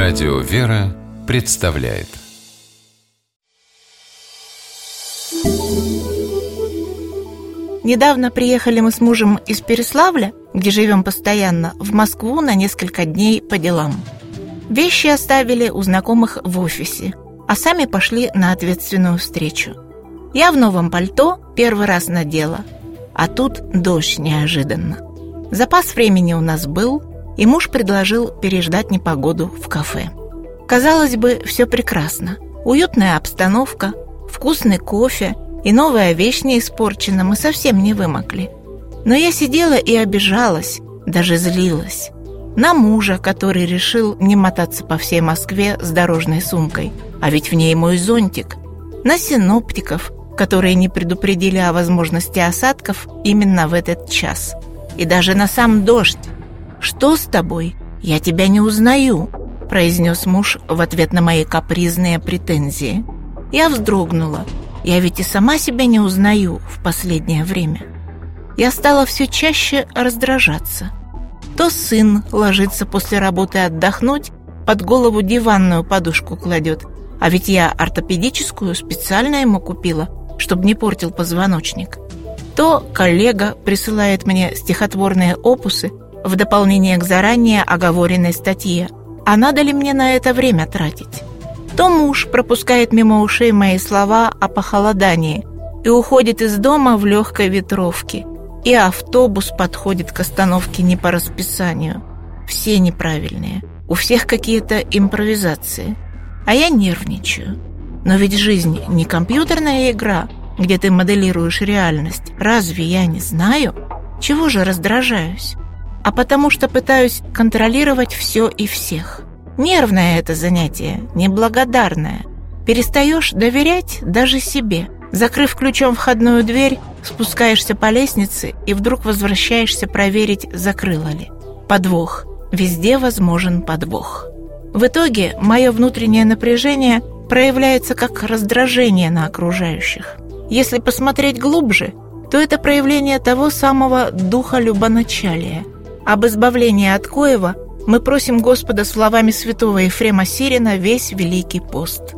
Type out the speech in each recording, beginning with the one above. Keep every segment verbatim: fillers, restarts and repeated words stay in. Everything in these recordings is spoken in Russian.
Радио «Вера» представляет. Недавно приехали мы с мужем из Переславля, где живем постоянно, в Москву на несколько дней по делам. Вещи оставили у знакомых в офисе, а сами пошли на ответственную встречу. Я в новом пальто первый раз надела, а тут дождь неожиданно. Запас времени у нас был, и муж предложил переждать непогоду в кафе. Казалось бы, все прекрасно. Уютная обстановка, вкусный кофе и новая вещь не испорчена, мы совсем не вымокли. Но я сидела и обижалась, даже злилась. На мужа, который решил не мотаться по всей Москве с дорожной сумкой, а ведь в ней мой зонтик. На синоптиков, которые не предупредили о возможности осадков именно в этот час. И даже на сам дождь. «Что с тобой? Я тебя не узнаю», — произнес муж в ответ на мои капризные претензии. Я вздрогнула. Я ведь и сама себя не узнаю в последнее время. Я стала все чаще раздражаться. То сын ложится после работы отдохнуть, под голову диванную подушку кладет, а ведь я ортопедическую специально ему купила, чтобы не портил позвоночник. То коллега присылает мне стихотворные опусы в дополнение к заранее оговоренной статье. А надо ли мне на это время тратить? То муж пропускает мимо ушей мои слова о похолодании и уходит из дома в легкой ветровке. И автобус подходит к остановке не по расписанию. Все неправильные. У всех какие-то импровизации. А я нервничаю. Но ведь жизнь не компьютерная игра, где ты моделируешь реальность. Разве я не знаю? Чего же раздражаюсь? А потому что пытаюсь контролировать все и всех. Нервное это занятие, неблагодарное. Перестаешь доверять даже себе. Закрыв ключом входную дверь, спускаешься по лестнице и вдруг возвращаешься проверить, закрыла ли. Подвох. Везде возможен подвох. В итоге мое внутреннее напряжение проявляется как раздражение на окружающих. Если посмотреть глубже, то это проявление того самого духа любоначалия. Об избавлении от коего мы просим Господа словами святого Ефрема Сирина весь Великий пост.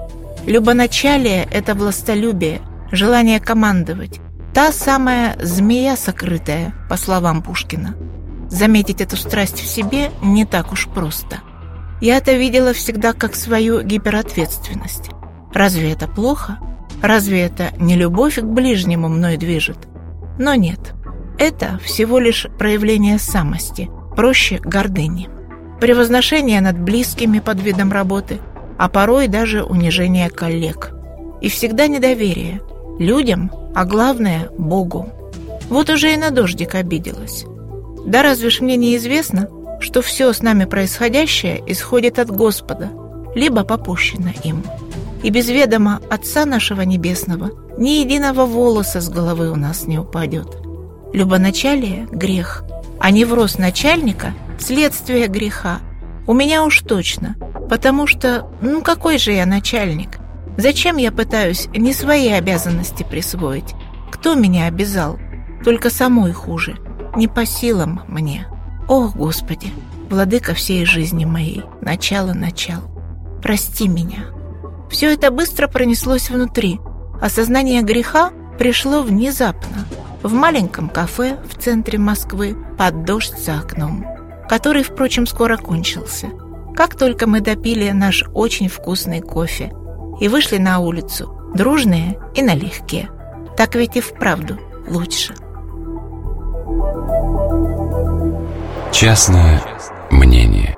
Любоначалие – это властолюбие, желание командовать, та самая змея сокрытая, по словам Пушкина. Заметить эту страсть в себе не так уж просто. Я это видела всегда как свою гиперответственность. Разве это плохо? Разве это не любовь к ближнему мной движет? Но нет. Это всего лишь проявление самости, проще гордыни. Превозношение над близкими под видом работы, а порой даже унижение коллег. И всегда недоверие. Людям, а главное – Богу. Вот уже и на дождик обиделась. Да разве ж мне неизвестно, что все с нами происходящее исходит от Господа, либо попущено им. И без ведома Отца нашего Небесного ни единого волоса с головы у нас не упадет. Любоначалие – грех, а невроз начальника – следствие греха. У меня уж точно, потому что, ну какой же я начальник? Зачем я пытаюсь не свои обязанности присвоить? Кто меня обязал? Только самой хуже, не по силам мне. Ох, Господи, владыка всей жизни моей, начало-начал, прости меня. Все это быстро пронеслось внутри. Осознание греха пришло внезапно. В маленьком кафе в центре Москвы под дождь за окном, который, впрочем, скоро кончился. Как только мы допили наш очень вкусный кофе и вышли на улицу, дружные и налегке. Так ведь и вправду лучше. Частное мнение.